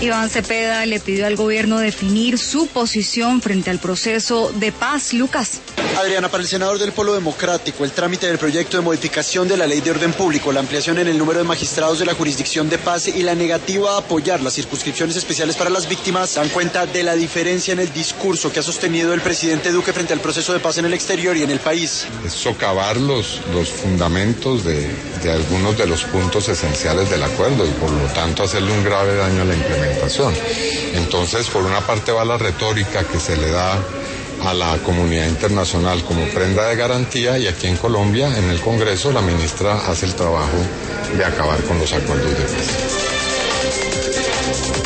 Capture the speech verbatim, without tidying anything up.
Iván Cepeda le pidió al gobierno definir su posición frente al proceso de paz. Lucas. Adriana, para el senador del Polo Democrático, el trámite del proyecto de modificación de la Ley de Orden Público, la ampliación en el número de magistrados de la jurisdicción de paz y la negativa a apoyar las circunscripciones especiales para las víctimas dan cuenta de la diferencia en el discurso que ha sostenido el presidente Duque frente al proceso de paz en el exterior y en el país. Es socavar los, los fundamentos de, de algunos de los puntos esenciales del acuerdo y por lo tanto hacerle un grave daño a la implementación. Entonces, por una parte va la retórica que se le da a la comunidad internacional como prenda de garantía, y aquí en Colombia, en el Congreso, la ministra hace el trabajo de acabar con los acuerdos de paz.